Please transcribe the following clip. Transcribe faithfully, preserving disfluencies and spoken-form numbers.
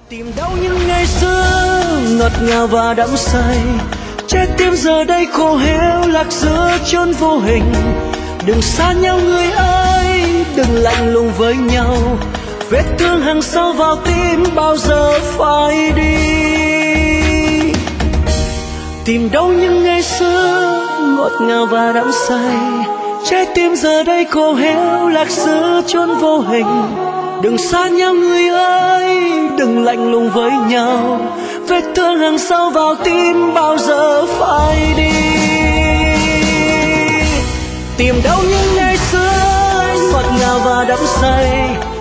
Tìm đâu những ngày xưa ngọt ngào và đắm say, trái tim giờ đây khô héo lạc giữa chốn vô hình. Đừng xa nhau người ơi, đừng lạnh lùng với nhau, vết thương hằn sâu vào tim bao giờ phai đi. Tìm đâu những ngày xưa ngọt ngào và đắm say, trái tim giờ đây khô héo lạc giữa chốn vô hình. Đừng xa nhau người ơi, đừng lạnh lùng với nhau, vết thương hằn sâu vào tim bao giờ phai đi. Tìm đâu những ngày xưa ngọt ngào và đắm say,